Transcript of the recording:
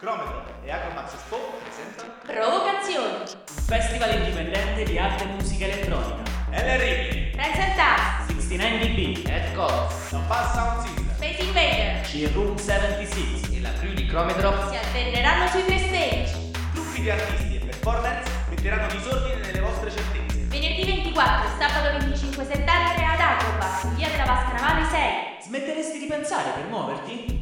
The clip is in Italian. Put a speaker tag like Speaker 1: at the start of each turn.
Speaker 1: Crometro e Acromax Expo presentano
Speaker 2: Provocazioni.
Speaker 3: Un festival indipendente di arte e musica elettronica.
Speaker 1: LRI,
Speaker 2: Present Us.
Speaker 3: 69dB,
Speaker 4: Ed Codes
Speaker 1: da Pulse Sound System,
Speaker 2: Space Invader.
Speaker 3: C-Room 76.
Speaker 4: e la crew di Crometro
Speaker 2: Si alterneranno sui tre stage.
Speaker 1: gruppi di artisti e performance metteranno disordine nelle vostre certezze.
Speaker 2: Venerdì 24 e sabato 25 settembre ad Acrobat, in via della Vasca Navale 6.
Speaker 3: Smetteresti di pensare per muoverti?